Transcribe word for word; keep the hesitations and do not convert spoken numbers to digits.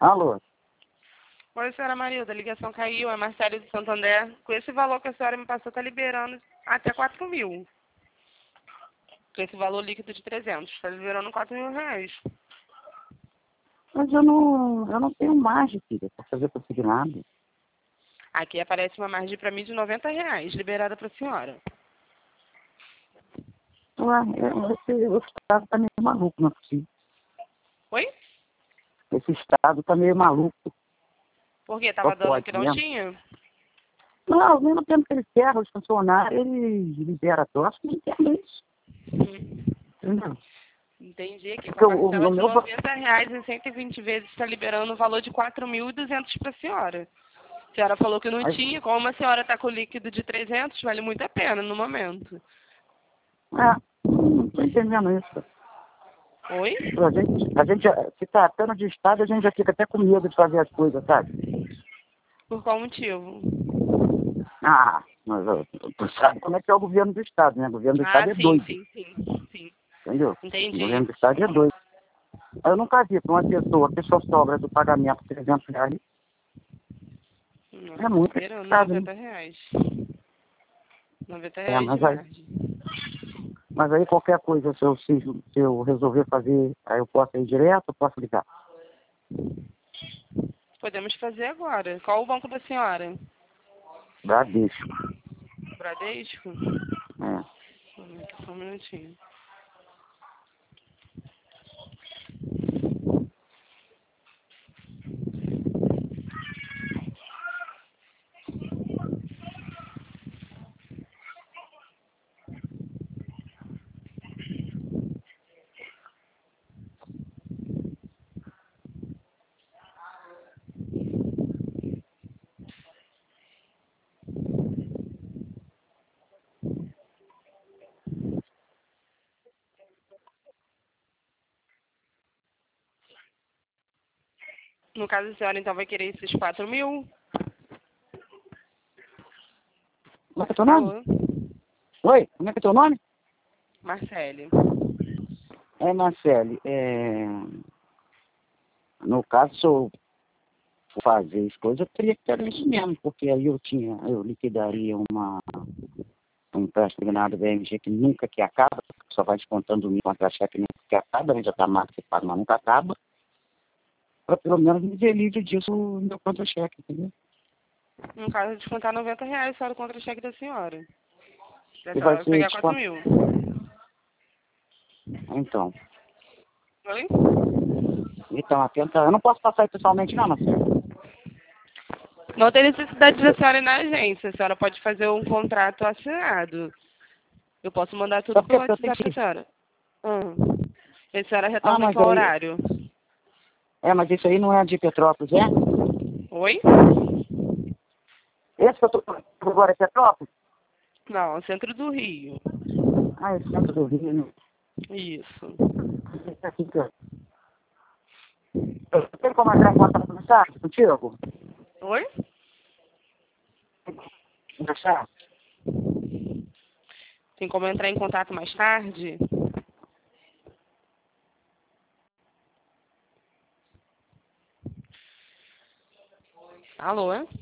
Alô? Oi, senhora Marilda, a ligação caiu, é Marcelo de Santo André. Com esse valor que a senhora me passou, está liberando até quatro mil. Com esse valor líquido de trezentos, está liberando quatro mil reais. Mas eu não, eu não tenho margem, filha, para fazer consignado. Aqui aparece uma margem para mim de noventa reais, liberada para a senhora. Ué, é- esse, esse estado tá meio maluco, não é possível. Oi? Esse estado tá meio maluco. Por quê? Só Tava dando pode que não mesmo. tinha? Não, ao mesmo tempo que ele ferra os funcionários, ele libera troço, não entendo isso. Hum, Entendeu? entendi aqui. Com Porque a o, o, parcela o de meu... noventa reais em cento e vinte vezes, está liberando o valor de quatro mil e duzentos para a senhora. A senhora falou que não Mas, tinha, como a senhora está com o líquido de trezentos, vale muito a pena no momento. é, não tô entendendo isso. Oi? A gente, a gente, já- se tratando de estado, a gente já fica até com medo de fazer as coisas, sabe? Por qual motivo? Ah, mas ó, tu sabe como é que é o governo do estado, né? O governo do Ah, estado é sim, doido, sim, sim, sim. entendeu? O Entendi. governo do estado é doido. Eu nunca vi para uma pessoa que só sobra do pagamento de trezentos reais. Nossa, É muito esperando complicado, né? noventa reais. noventa É, reais de mas aí, margem. mas aí qualquer coisa, se eu, se, se eu resolver fazer, aí eu posso ir direto, eu posso ligar. Podemos fazer agora. Qual o banco da senhora? Bradesco. Bradesco? É. Hum, Só um minutinho. No caso, a senhora então vai querer esses quatro mil? Como é que é teu nome? Alô? Oi, como é que é teu nome? Marcele. É, Marcele, é... no caso, se eu for fazer as coisas, eu teria que ter isso mesmo, porque aí eu tinha, eu liquidaria uma, um empréstimo ganhado B M G que nunca que acaba, só vai descontando o meu contra-cheque nunca que acaba, ele já está marcado, mas nunca acaba, para pelo menos me ver livre disso no meu contra-cheque, entendeu? No caso, descontar noventa reais só do contra-cheque da senhora. A E vai senhora vai ser pegar quatro desconto. mil. Então, Oi? então, atenta, eu não posso passar aí pessoalmente não, Marcelo. Não tem necessidade da senhora ir na agência. A senhora pode fazer um contrato assinado. Eu posso mandar tudo Sabe pelo por que eu tenho WhatsApp que pra ir? senhora. Hum. E a senhora Ah, retorna em mas qual aí, horário? é, mas isso aí não é de Petrópolis, é? Oi? Esse que eu tô agora é Petrópolis? Não, é centro do Rio. Ah, é centro do Rio, né? Isso. Esse aqui que eu... Tem como entrar em contato no site contigo? Oi? No chat? Tem como entrar em contato mais tarde? Alô?